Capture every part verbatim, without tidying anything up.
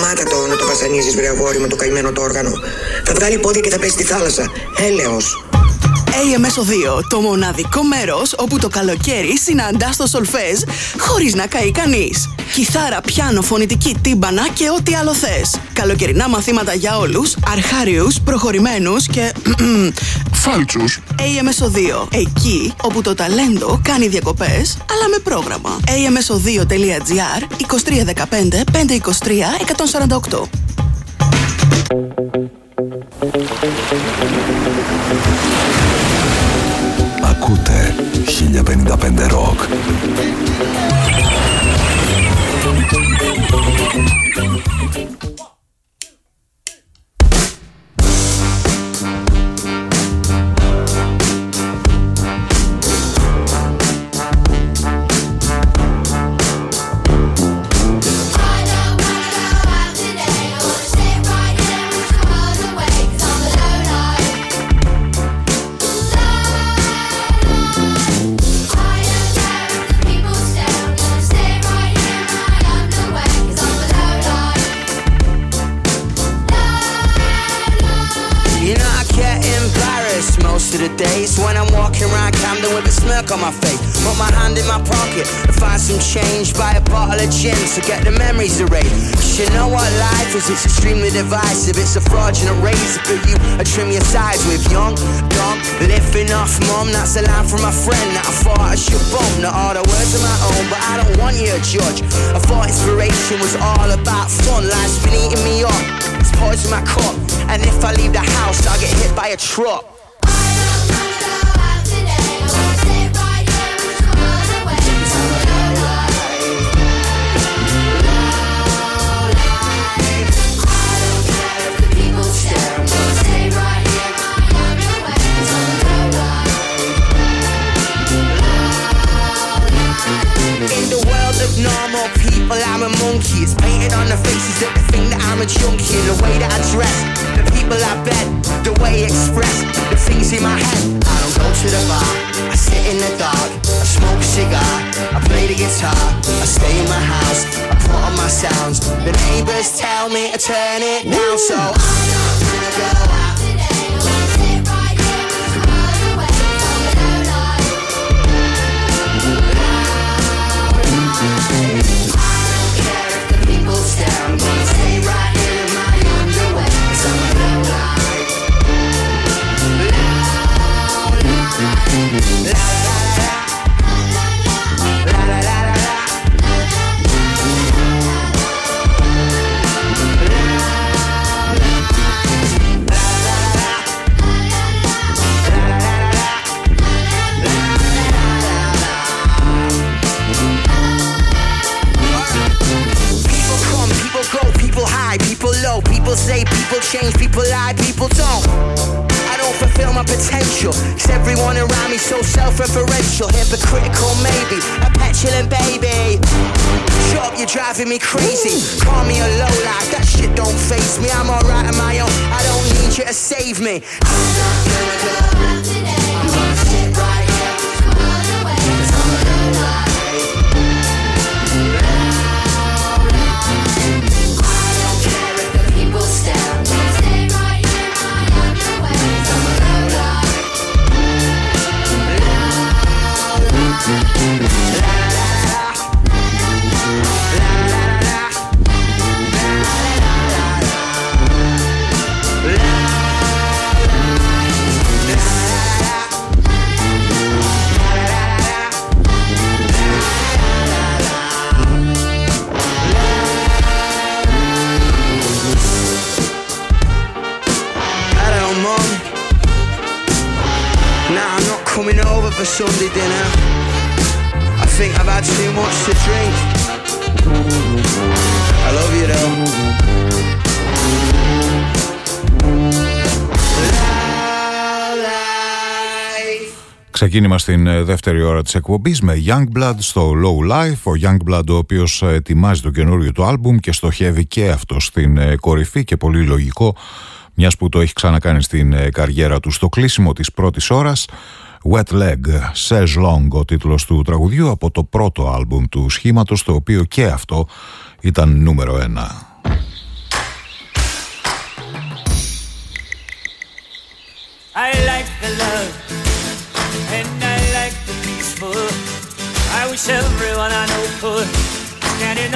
Σταμάτα το να το βασανίζεις, βρε αγόρι, με το καημένο το όργανο. Θα βγάλει πόδια και θα πέσει στη θάλασσα. Έλεος. έι εμ ες δύο, το μοναδικό μέρος όπου το καλοκαίρι συναντάς το σολφέζ χωρίς να καεί κανείς. Κιθάρα, πιάνο, φωνητική, τύμπανα και ό,τι άλλο θες. Καλοκαιρινά μαθήματα για όλους, αρχάριους, προχωρημένους και φάλτσους. έι εμ ες δύο, εκεί όπου το ταλέντο κάνει διακοπές, αλλά με πρόγραμμα. έι εμ ες δύο τελεία τζι άρ, είκοσι τρία δεκαπέντε πεντακόσια είκοσι τρία εκατόν σαράντα οκτώ. Ακούτε χίλια πενήντα πέντε ροκ. On my face, put my hand in my pocket and find some change, buy a bottle of gin to get the memories erased. You know what life is, it's extremely divisive. It's a fraudulent razor for you to trim your sides with. Young, dumb, living off mum. That's a line from my friend that I thought I should bump. Not all the words of my own, but I don't want you to judge. I thought inspiration was all about fun. Life's been eating me up, it's poison my cup, and if I leave the house I'll get hit by a truck. Normal people, I'm a monkey. It's painted on the faces that they think that I'm a junkie. And the way that I dress, the people I bet, the way I express, the things in my head. I don't go to the bar, I sit in the dark, I smoke a cigar, I play the guitar, I stay in my house, I put on my sounds. The neighbors tell me to turn it down, so I'm not gonna go out today. I wanna sit right here and just run away from the low life. I don't care if the people stare, I'm gonna stay right here in my underwear, 'cause I'm a low life. Low life. La la la la la. People say people change, people lie, people don't. I don't fulfill my potential, 'cause everyone around me so self-referential. Hypocritical maybe, a petulant baby. Shut up, you're driving me crazy. Call me a low life, that shit don't faze me. I'm alright on my own, I don't need you to save me. I'm not gonna go out today. I'm gonna sit right here, just run away, 'cause I'm a low life. Coming over for Sunday dinner. I think I've had too much to drink. I love you though. Ξεκίνημα στην δεύτερη ώρα της εκπομπής με Youngblood στο Low Life. Ο Youngblood, ο οποίος ετοιμάζει το καινούριο του άλμπουμ και στοχεύει και αυτό στην κορυφή, και πολύ λογικό, μιας που το έχει ξανακάνει στην καριέρα του. Στο κλείσιμο της πρώτης ώρας, Wet Leg, Says Long, ο τίτλος του τραγουδιού, από το πρώτο άλμπουμ του σχήματος, το οποίο και αυτό ήταν νούμερο ένα.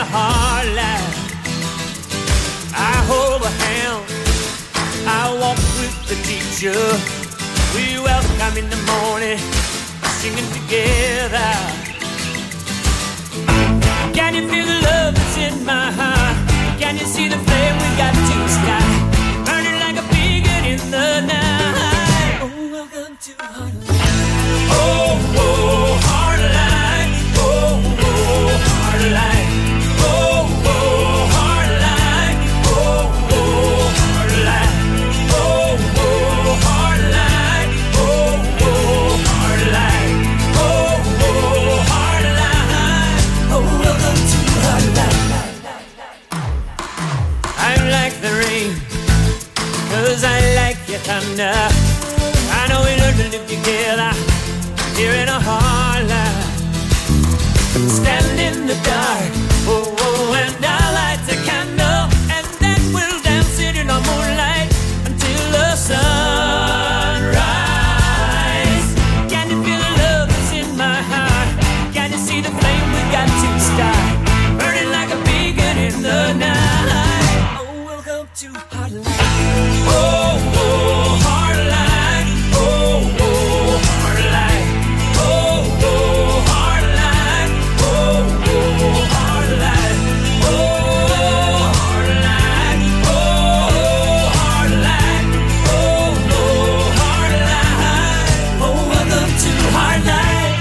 hard life. I hold a hand, I walk with the teacher. We welcome in the morning, singing together. Can you feel the love that's in my heart? Can you see the flame we got to start? Burning like a beacon in the night. Oh, welcome to Heartline. Oh, oh, Heartline. Oh, oh, Heartline. Oh, oh, Heartline. Oh, oh, Heartline. Oh, oh, Heartline. Oh, oh, Heartline. Oh, oh, Heartline. Oh, welcome to Heartline. I'm like the rain, 'cause I like your thunder. I know we learned to live together here in a hard life. Stand in the dark, oh, oh, and I'll light a candle, and then we'll dance it in the moonlight until the sunrise. Can you feel the love that's in my heart? Can you see the flame we got to start? Burning like a beacon in the night. Oh, welcome to Heartline. Oh, oh, Heartline. Oh, oh, Heartline. Oh, oh, Heartline. Oh, oh, Heartline. Oh, Heartline. Oh, Heartline. Oh, oh, Heartline. Oh, welcome to Heartline.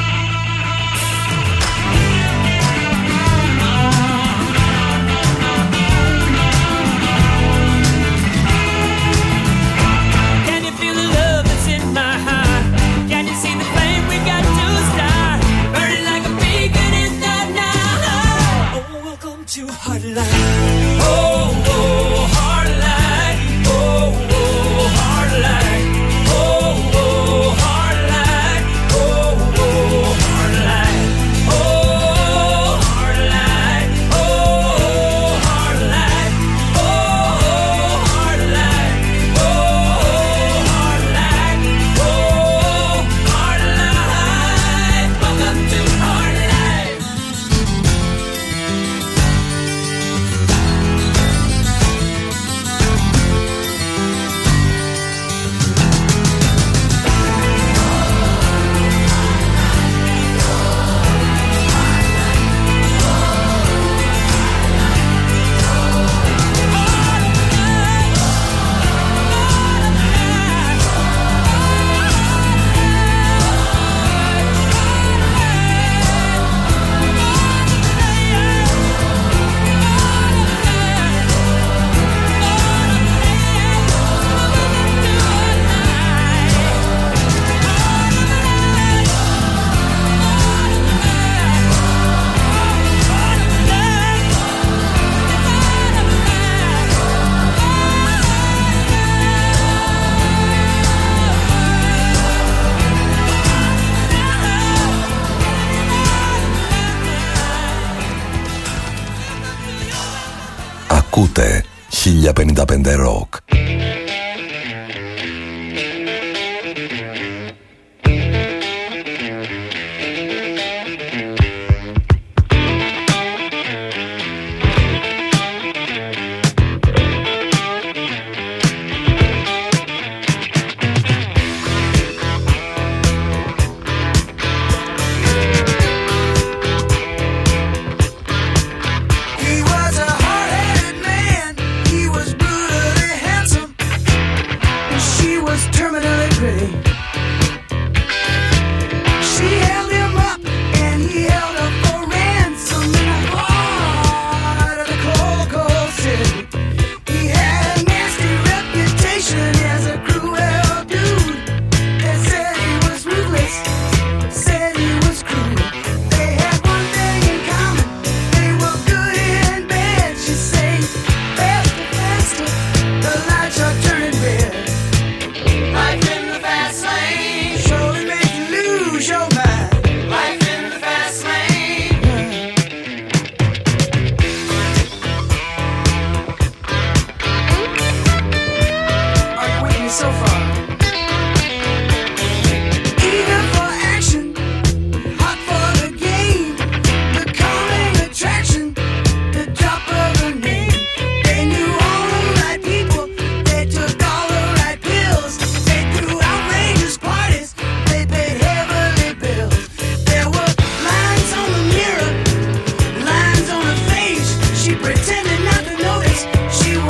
Can you feel the love that's in my heart? Can you see the flame we got to start? Burning like a beacon in the night. Oh, welcome to Heartline. Oh, oh, Heartline. Oh, oh, Heartline. Oh, oh, Heartline. Oh, oh, Heartline. Oh, Heartline. Oh, Heartline. Oh, Heartline. Oh, Heartline. Oh, Heartline. Welcome to Heartline. Ακούτε χίλια πενήντα πέντε Rock. He was a hard-headed man. He was brutally handsome.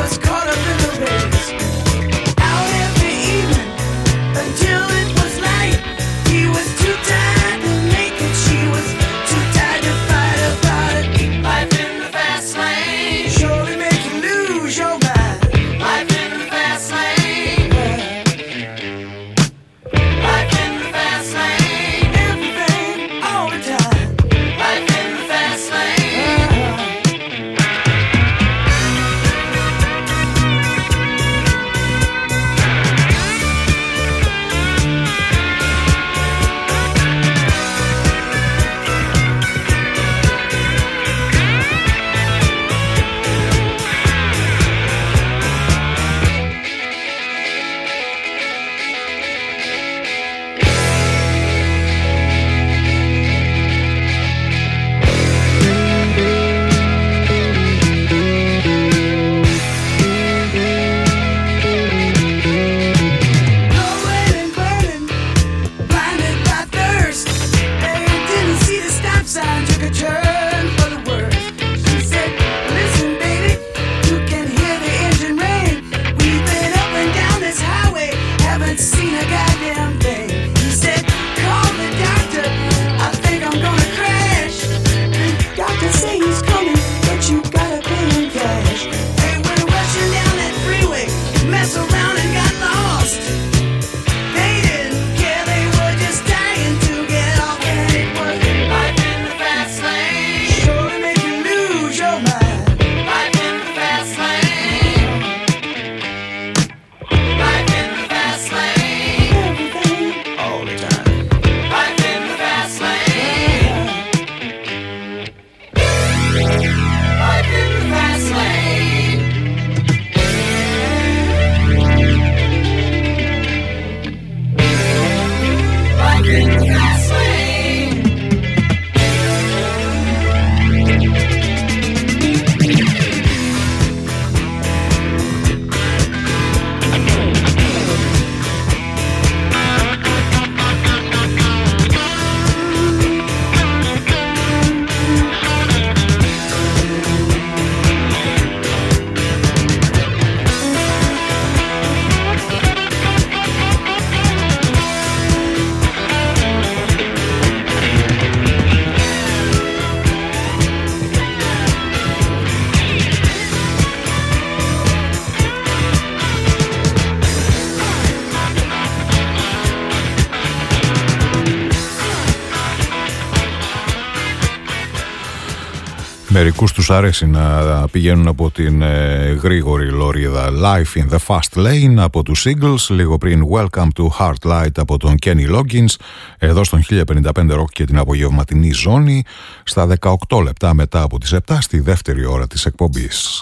Μερικούς τους αρέσει να πηγαίνουν από την ε, γρήγορη λωρίδα. Life in the Fast Lane από τους Eagles, λίγο πριν Welcome to Heartlight από τον Kenny Loggins, εδώ στον χίλια πενήντα πέντε Rock και την απογευματινή ζώνη, στα δεκαοκτώ λεπτά μετά από τις επτά στη δεύτερη ώρα της εκπομπής.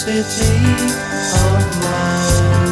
city of mine.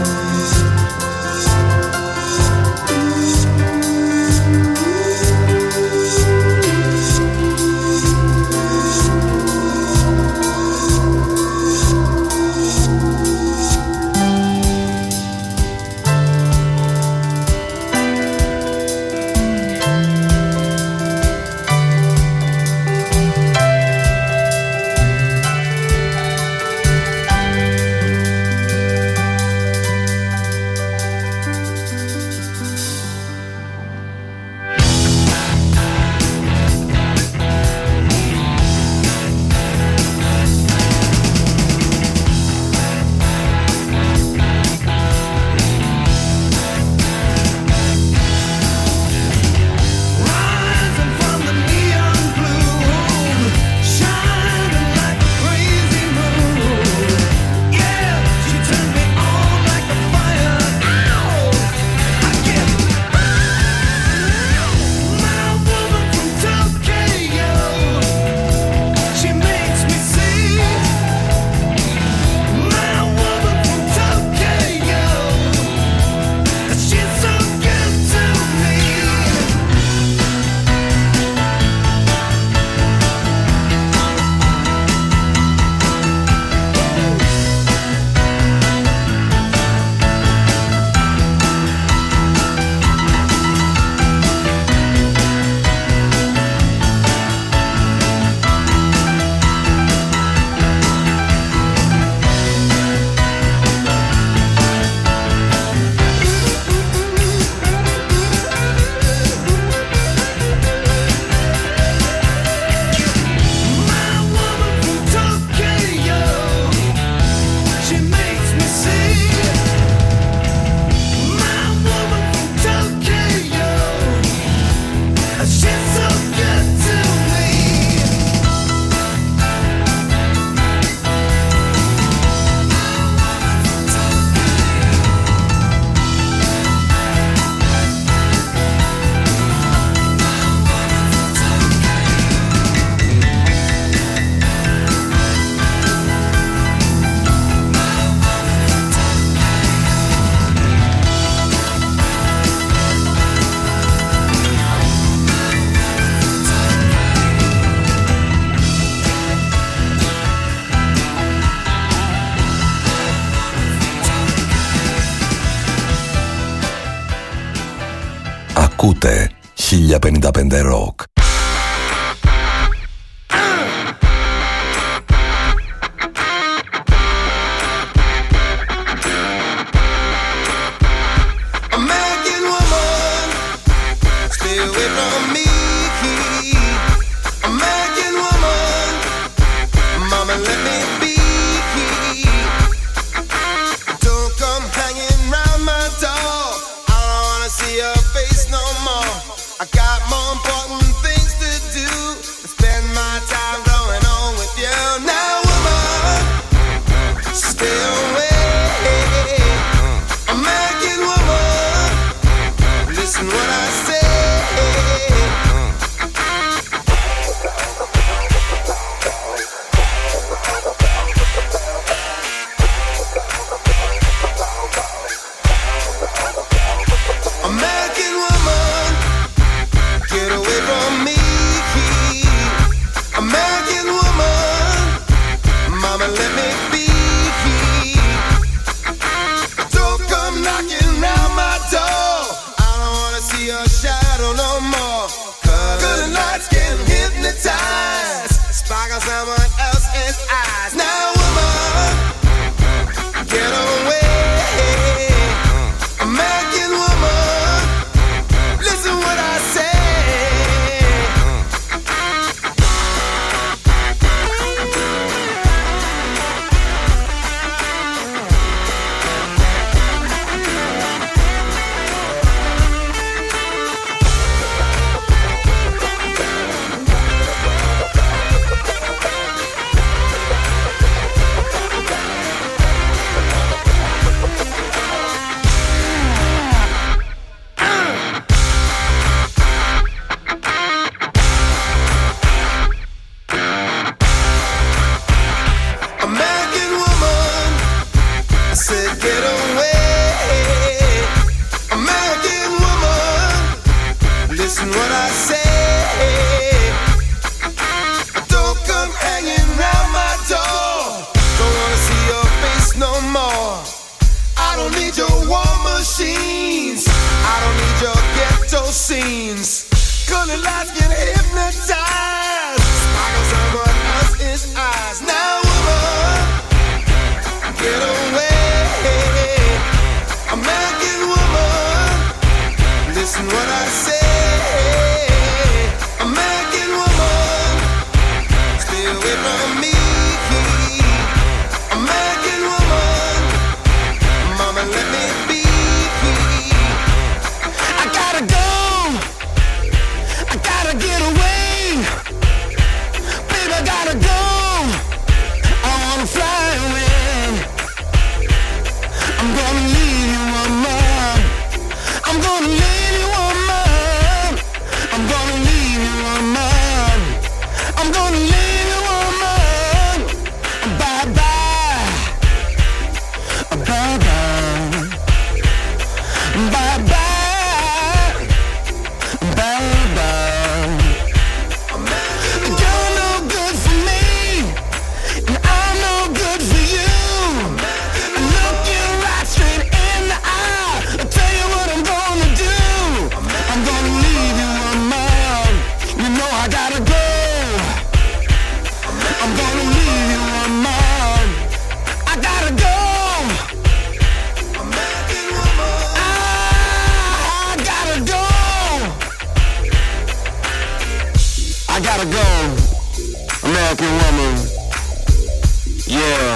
Ακούτε χίλια πενήντα πέντε Rock. See your face no more. I got more important things. machines. I don't need your ghetto scenes. Gonna lights get hypnotized. Sparkles over us is eyes. Now woman, get away. American woman, listen what I say. American woman, stay away from me. American woman, mama let me be. I gotta go, I gotta get away. Baby, I gotta go, I wanna fly away. I'm gonna leave you, woman. I'm gonna leave you, woman. I'm gonna leave you, woman. I'm gonna leave you, woman. Bye bye. Bye bye. Bye bye. Bye bye. You're no good for me, and I'm no good for you. Look you right straight in the eye. I'll tell you what I'm gonna do. I'm gonna leave you, woman. You know I gotta go. I'm gonna leave you, woman. I gotta go. I gotta go. I gotta go. American woman. Yeah.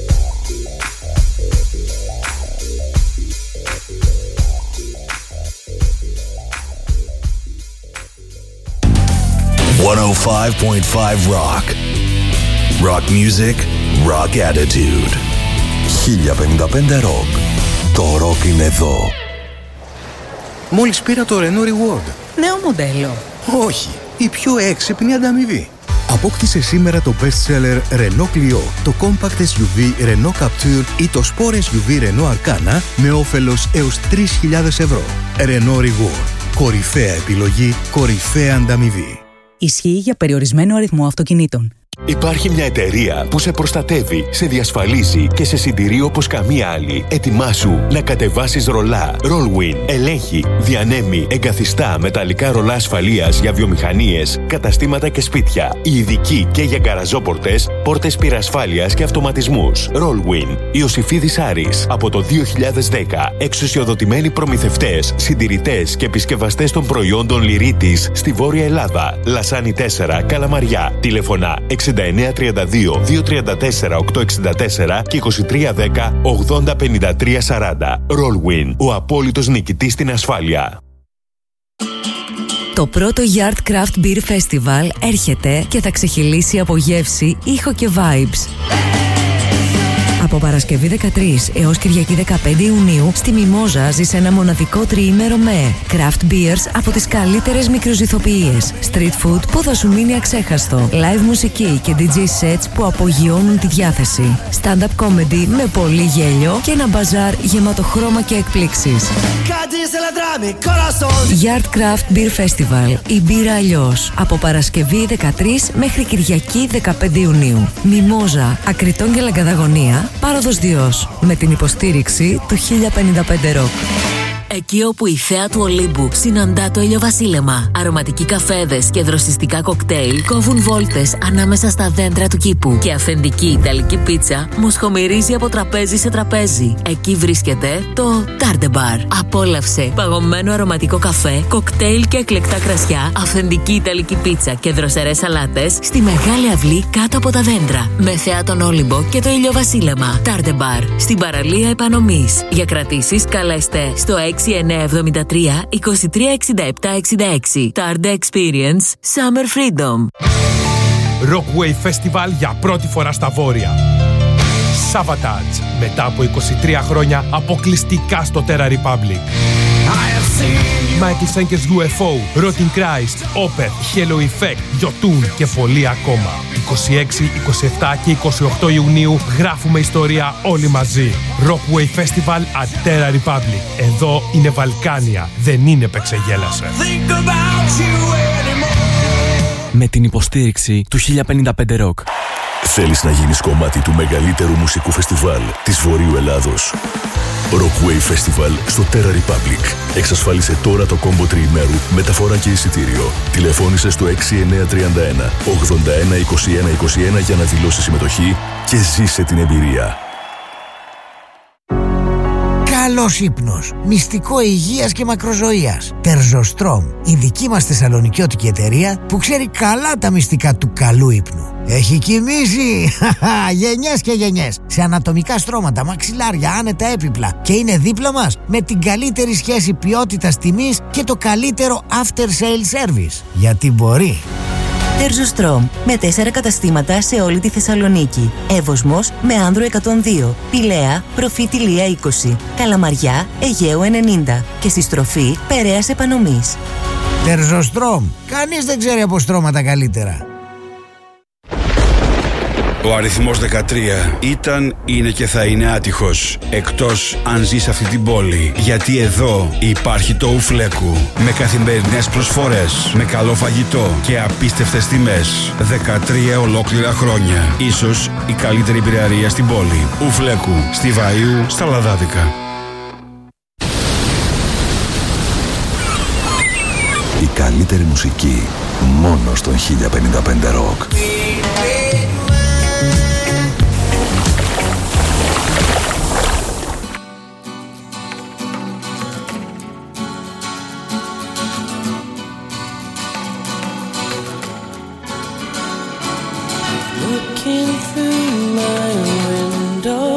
εκατόν πέντε κόμμα πέντε Rock. Rock music, rock attitude. χίλια πενήντα πέντε Rock. Το rock είναι εδώ. Μόλις πήρα το Renault Reward. Νέο μοντέλο. Όχι, η πιο έξυπνη ανταμοιβή. Απόκτησε σήμερα το best seller Renault Clio, το compact ες γιου βι Renault Captur ή το sport ες γιου βι Renault Arcana με όφελος έως τρεις χιλιάδες ευρώ. Renault Reward. Κορυφαία επιλογή, κορυφαία ανταμοιβή. Ισχύει για περιορισμένο αριθμό αυτοκινήτων. Υπάρχει μια εταιρεία που σε προστατεύει, σε διασφαλίζει και σε συντηρεί όπως καμία άλλη. Ετοιμάσου να κατεβάσεις ρολά. Rollwin ελέγχει, διανέμει, εγκαθιστά μεταλλικά ρολά ασφαλείας για βιομηχανίες, καταστήματα και σπίτια. Ειδικοί και για γκαραζόπορτες, πόρτες πυρασφάλειας και αυτοματισμούς. Rollwin. Ιωσηφίδης Άρης. Από το δύο χιλιάδες δέκα. Εξουσιοδοτημένοι προμηθευτές, συντηρητές και επισκευαστές των προϊόντων Λυρίτης στη Βόρεια Ελλάδα. Λασάνι τέσσερα, Καλαμαριά. Τηλεφωνά εξήντα εννέα τριάντα δύο διακόσια τριάντα τέσσερα οκτακόσια εξήντα τέσσερα και είκοσι τρία δέκα ογδόντα πενήντα τρία σαράντα. Rollwin, ο απόλυτος νικητής στην ασφάλεια. Το πρώτο Yard Craft Beer Festival έρχεται και θα ξεχυλήσει από γεύση, ήχο και vibes. Από Παρασκευή δεκατρείς έως Κυριακή δεκαπέντε Ιουνίου στη Μιμόζα ζεις ένα μοναδικό τριήμερο με craft beers από τις καλύτερες μικροζυθοποιίες, street food που θα σου μείνει αξέχαστο, live μουσική και ντι τζέι sets που απογειώνουν τη διάθεση, stand-up comedy με πολύ γέλιο και ένα μπαζάρ γεμάτο χρώμα και εκπλήξεις. Yard Craft Beer Festival. Η μπύρα αλλιώς. Από Παρασκευή δεκατρείς μέχρι Κυριακή δεκαπέντε Ιουνίου. Μιμόζα, Ακριτών και Λαγκαδαγωνία, Πάροδος Διός. Με την υποστήριξη του χίλια πενήντα πέντε Rock. Εκεί όπου η θέα του Ολύμπου συναντά το ηλιοβασίλεμα. Αρωματικοί καφέδες και δροσιστικά κοκτέιλ κόβουν βόλτες ανάμεσα στα δέντρα του κήπου. Και αυθεντική ιταλική πίτσα μοσχομυρίζει από τραπέζι σε τραπέζι. Εκεί βρίσκεται το Tarde Bar. Απόλαυσε παγωμένο αρωματικό καφέ, κοκτέιλ και εκλεκτά κρασιά, αυθεντική ιταλική πίτσα και δροσερές σαλάτες στη μεγάλη αυλή κάτω από τα δέντρα. Με θέα τον Όλυμπο και το ηλιοβασίλεμα. Tarde Bar. Στην παραλία Επανομής. Για κρατήσεις καλέστε στο έξι εννέα εβδομήντα τρία είκοσι τρία εξήντα επτά εξήντα έξι. Tarde Experience Summer Freedom. Rockwave Festival για πρώτη φορά στα Βόρεια. Savatage, μετά από είκοσι τρία χρόνια αποκλειστικά στο Terra Republic. Michael Schenker's γιου εφ ο, Rotting Christ, Opeth, Halo Effect, Jotun και πολλοί ακόμα. είκοσι έξι, είκοσι επτά και είκοσι οκτώ Ιουνίου γράφουμε ιστορία όλοι μαζί. Rockwave Festival at Terra Republic. Εδώ είναι Βαλκάνια, δεν είναι Πεξεγέλασε. Με την υποστήριξη του χίλια πενήντα πέντε Rock. Θέλεις να γίνεις κομμάτι του μεγαλύτερου μουσικού φεστιβάλ της Βορείου Ελλάδος? Rockway Festival στο Terra Republic. Εξασφάλισε τώρα το κόμπο τριημέρου, μεταφορά και εισιτήριο. Τηλεφώνησε στο έξι εννιά τρία ένα ογδόντα ένα είκοσι ένα είκοσι ένα για να δηλώσει συμμετοχή και ζήσε την εμπειρία. Καλός ύπνος, μυστικό υγείας και μακροζωίας. Τερζοστρόμ, η δική μας θεσσαλονικιώτικη εταιρεία που ξέρει καλά τα μυστικά του καλού ύπνου. Έχει κοιμήσει γενιές και γενιές σε ανατομικά στρώματα, μαξιλάρια, άνετα έπιπλα και είναι δίπλα μας με την καλύτερη σχέση ποιότητας τιμής και το καλύτερο after sale service. Γιατί μπορεί. Τερζοστρόμ, με τέσσερα καταστήματα σε όλη τη Θεσσαλονίκη. Εύωσμος με Άνδρο εκατόν δύο, Πηλαία, Προφήτη Λία είκοσι, Καλαμαριά, Αιγαίου ενενήντα και στη στροφή Περαίας Επανομής. Τερζοστρόμ, κανείς δεν ξέρει από στρώματα καλύτερα. Ο αριθμός δεκατρία ήταν, είναι και θα είναι άτυχος, εκτός αν ζει σε αυτή την πόλη. Γιατί εδώ υπάρχει το Ουφλέκου, με καθημερινές προσφορές, με καλό φαγητό και απίστευτες τιμές. δεκατρία ολόκληρα χρόνια. Ίσως η καλύτερη πυραρία στην πόλη. Ουφλέκου, στη Βαΐου, στα Λαδάδικα. Η καλύτερη μουσική μόνο στον χίλια πενήντα πέντε Rock. Looking through my window,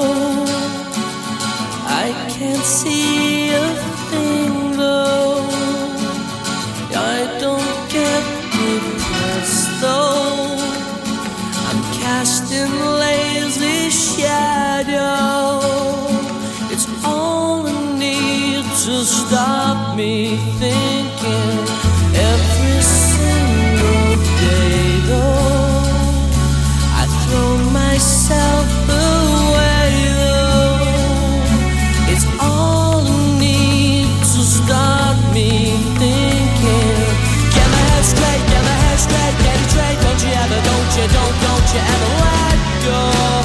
I can't see a thing though. I don't get depressed though. I'm cast in lazy shadow. It's all I need to stop me thinking every single day though. Throw myself away though. It's all I need to stop me thinking. Get my head straight, get my head straight, get it straight. Don't you ever, don't you, don't, don't you ever let go.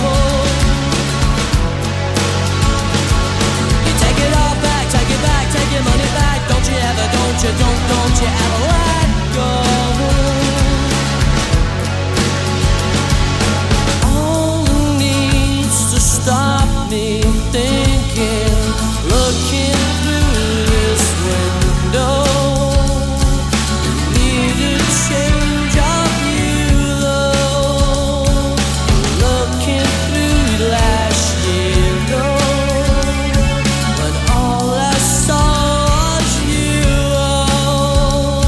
You take it all back, take it back, take your money back. Don't you ever, don't you, don't, don't you ever let go. Stop me thinking, looking through this window. Need a change of you though. Looking through last year though, when all I saw was you.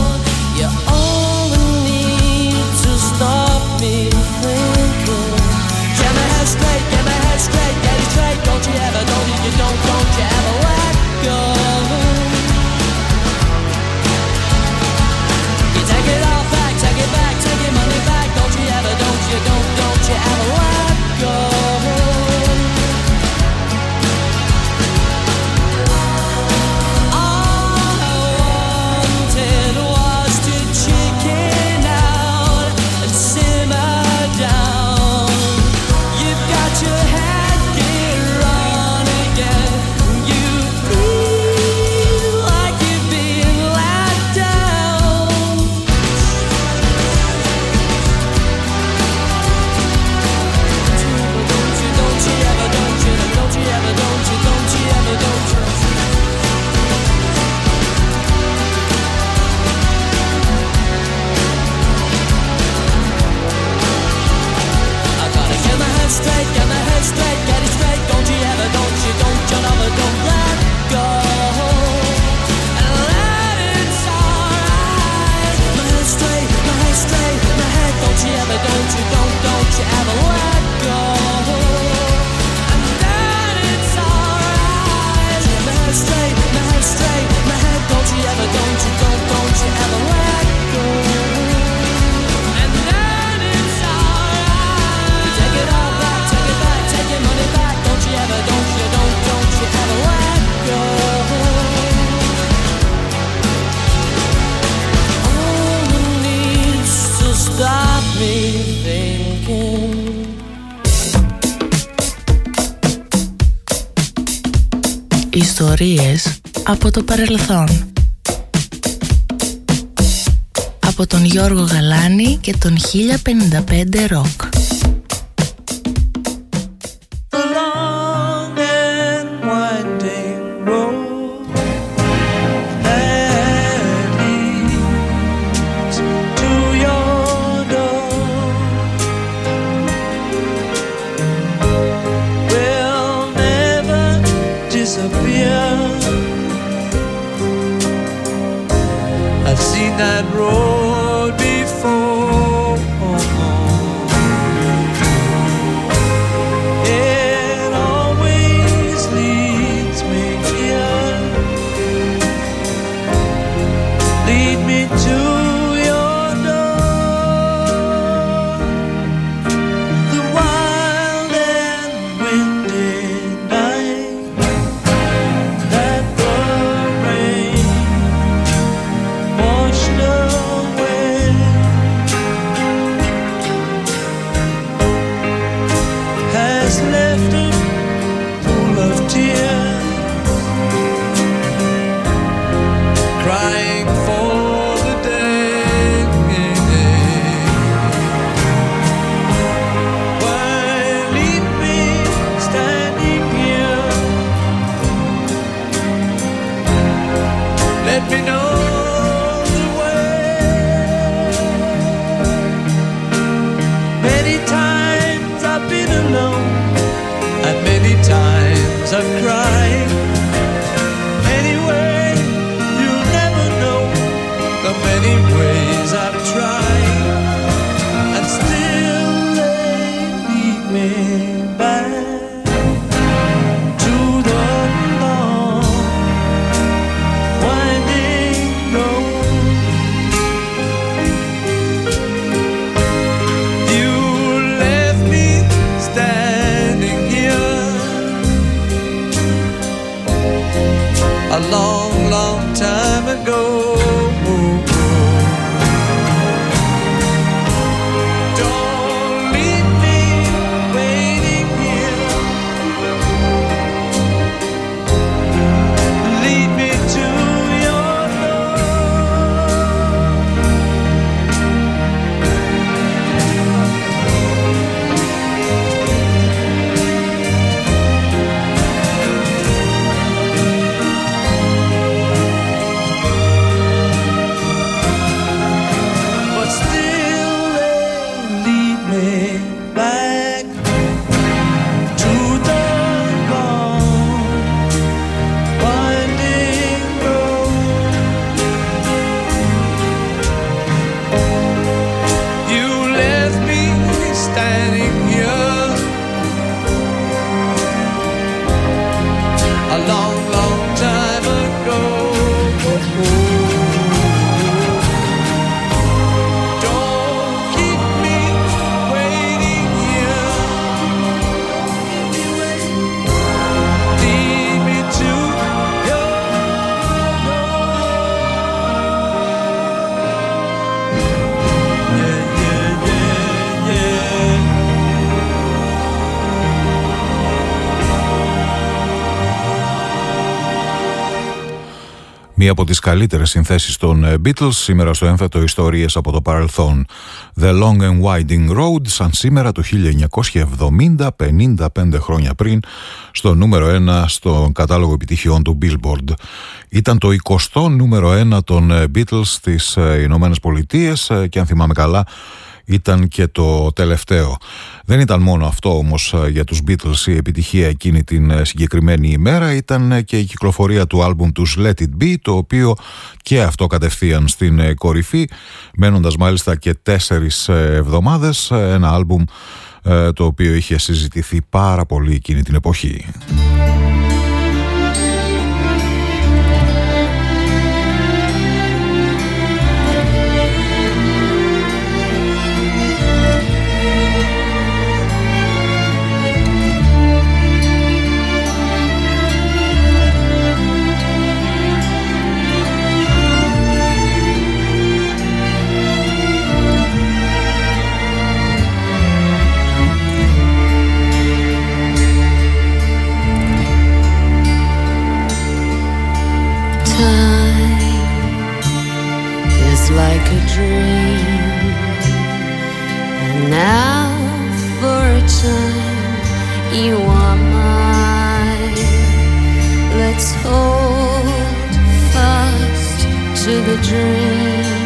Ιστορίες από το παρελθόν. Από τον Γιώργο Γαλάνη και τον χίλια πενήντα πέντε Rock. That road before, it always leads me here. Lead me to your door. The wild and windy night that the rain washed away, has left a pool of tears, crying for the day. Why leave me standing here? Let me know. Times I've cried. Anyway, you'll never know the many ways I've tried, and still they lead me back to the long, winding road. You left me standing here a long, long time ago. Don't leave me waiting here. Lead me to your Μία από τις καλύτερες συνθέσεις των Beatles σήμερα στο έμφετο Ιστορίες από το παρελθόν. The Long and Winding Road, σαν σήμερα το χίλια εννιακόσια εβδομήντα, πενήντα πέντε χρόνια πριν, στο νούμερο ένα στον κατάλογο επιτυχιών του Billboard. Ήταν το εικοστό νούμερο ένα των Beatles στις Ηνωμένες Πολιτείες και αν θυμάμαι καλά ήταν και το τελευταίο. Δεν ήταν μόνο αυτό όμως για τους Beatles η επιτυχία εκείνη την συγκεκριμένη ημέρα, ήταν και η κυκλοφορία του άλμπουμ τους Let It Be, το οποίο και αυτό κατευθείαν στην κορυφή, μένοντας μάλιστα και τέσσερις εβδομάδες, ένα άλμπουμ το οποίο είχε συζητηθεί πάρα πολύ εκείνη την εποχή. time you are mine. Let's hold fast to the dream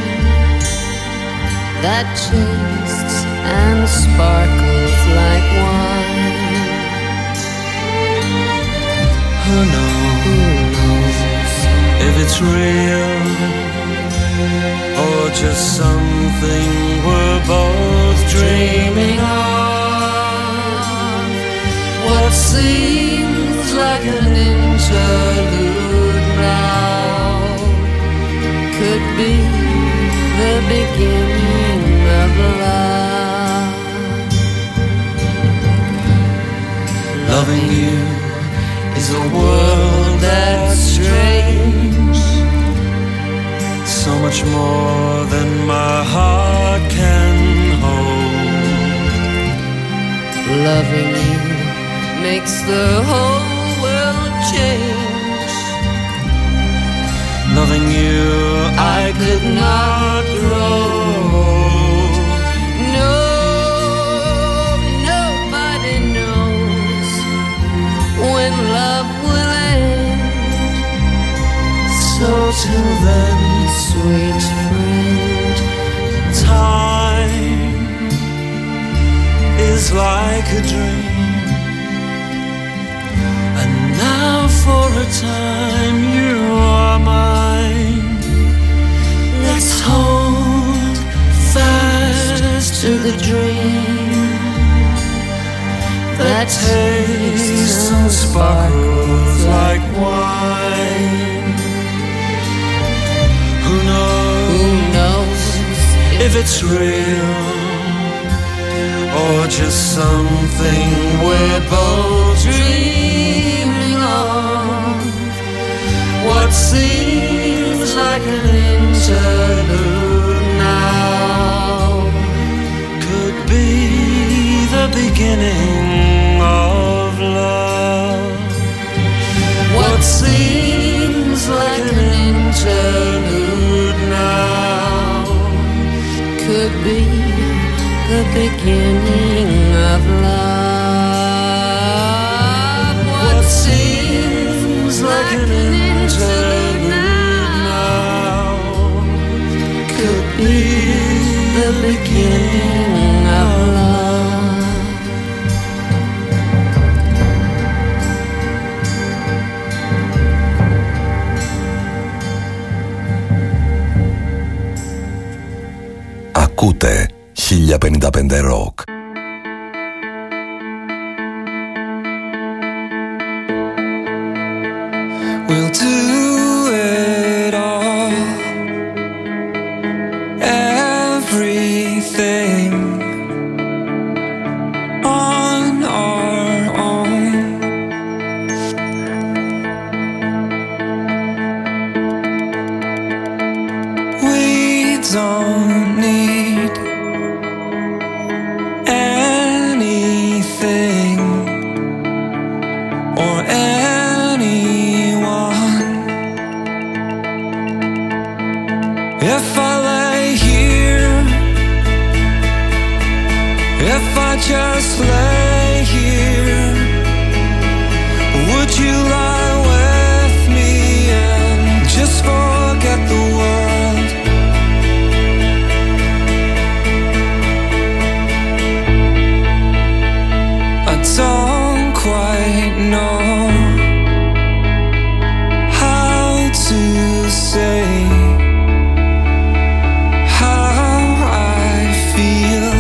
that tastes and sparkles like wine. Who knows, Who knows if it's real or just something we're both dreaming of. What seems like an interlude now could be the beginning of love. Loving you is a world that's strange, so much more than my heart can hold. Loving you makes the whole world change. Loving you, I could not grow. No, nobody knows when love will end. So till then, sweet friend, time is like a dream. And now for a time you are mine. Let's hold fast to the dream that tastes and sparkles like wine. Who knows, Who knows if it's real or just something we're both dreaming of. What seems like an interlude now could be the beginning of love. What seems like an interlude now could be the beginning of love. What seems like an interlude now could be the beginning of love. Ακούτε χίλια πενήντα πέντε Rock. We'll do it all, everything on our own. We don't need anything or anyone. If I lay here, if I just lay here, would you lie with me and just forget the world? I don't quite know how to say how I feel.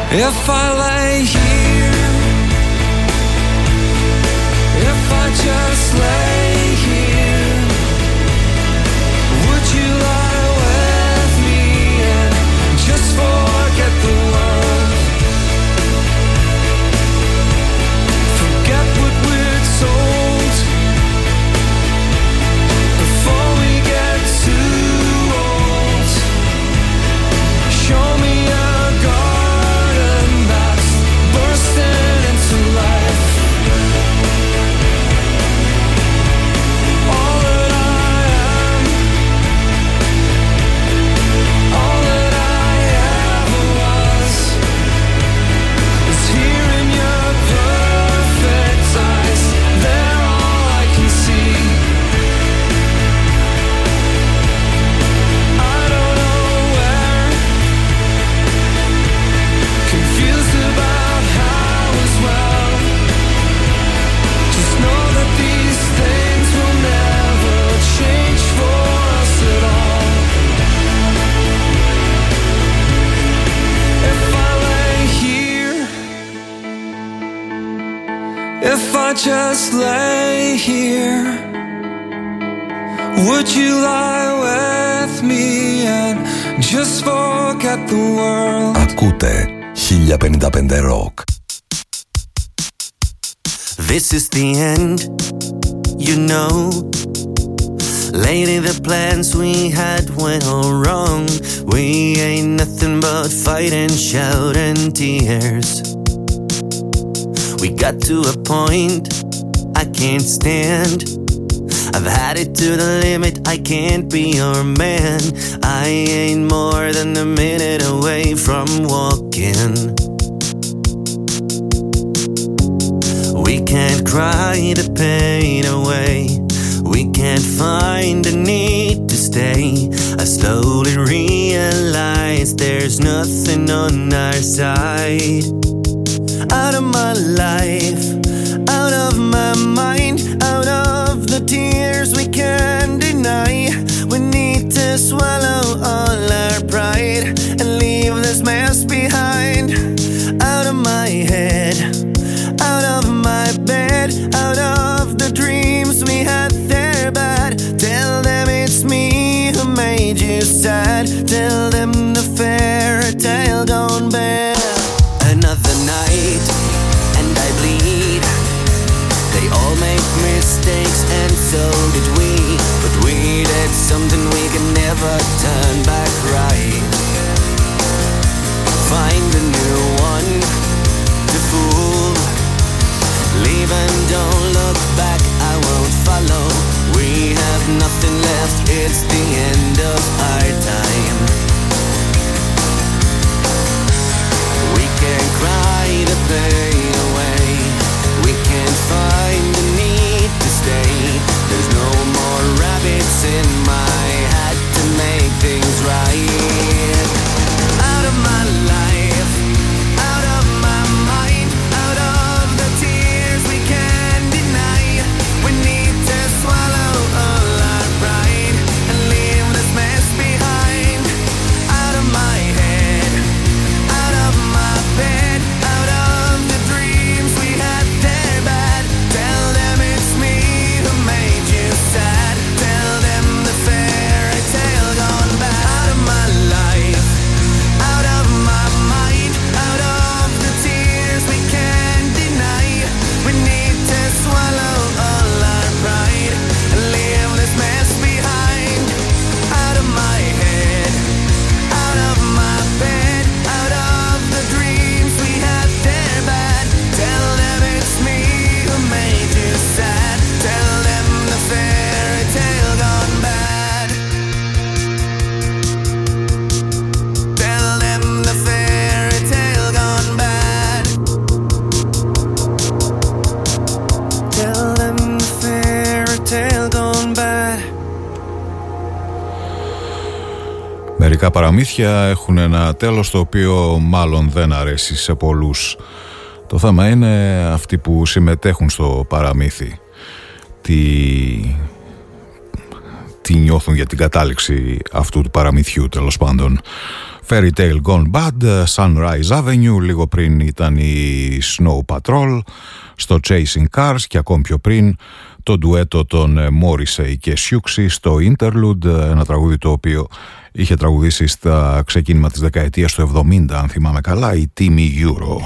If I lay here, if I just lay here, would you lie with me and just forget the world? Forget what we're told before we get too old. Show me a garden that's bursting into life. All that I am, all that I ever was, is here in your perfect eyes. They're all I can see. I don't know where, confused about how as well. Just know that these things will never change for us at all. If I lay here, if I just lay here, would you lie with me and just forget the world? Ακούτε χίλια πενήντα πέντε Rock. This is the end, you know. Lately the plans we had went all wrong. We ain't nothing but fight and shout and tears. We got to a point I can't stand. I've had it to the limit, I can't be your man. I ain't more than a minute away from walking. We can't cry the pain away. We can't find the need to stay. I slowly realize there's nothing on our side. Out of my life, out of my mind, out of the tears we can't deny. We need to swallow all our pride and leave this mess behind. Out of my head, out of my bed, out of the dreams we had there bad. Tell them it's me who made you sad. Tell them the fairy tale gone bad. Another night and I bleed. They all make mistakes and so did we. But we did something we can never turn back right. Find a new one to fool. Leave and don't look back, I won't follow. We have nothing left, it's the end of our time. We can't cry the pain away. We can't find the need to stay. There's no more rabbits in my hat to make things right. Out of my life, out of my mind, out of the tears we can't deny. We need to swallow all our pride and leave this mess behind. Out of my head, out of my bed, out of the dreams we had there bad. Tell them it's me who made you sad. Tell them the fairy tale gone bad. Out of my life, out of my mind, out of the tears we can't deny. We need to swallow all our pride and leave this mess behind. Out of my head, out of my bed, out of the dreams we had there bad. Tell them it's me who made you sad. Tell them the fairy tale gone bad. Tell them the fairy tale gone bad. Tell them the fairy tale gone bad. Μερικά παραμύθια έχουν ένα τέλος το οποίο μάλλον δεν αρέσει σε πολλούς. Το θέμα είναι αυτοί που συμμετέχουν στο παραμύθι. Τι, τι νιώθουν για την κατάληξη αυτού του παραμυθιού, τέλος πάντων. Fairy Tale Gone Bad, Sunrise Avenue, λίγο πριν ήταν η Snow Patrol, στο Chasing Cars και ακόμη πιο πριν το ντουέτο των Morrissey και Siouxsie στο Interlude, ένα τραγούδι το οποίο είχε τραγουδήσει στα ξεκίνημα της δεκαετίας του εβδομήντα, αν θυμάμαι καλά, η Timmy Euro.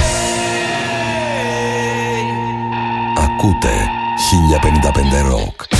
Ακούτε χίλια πενήντα πέντε Rock.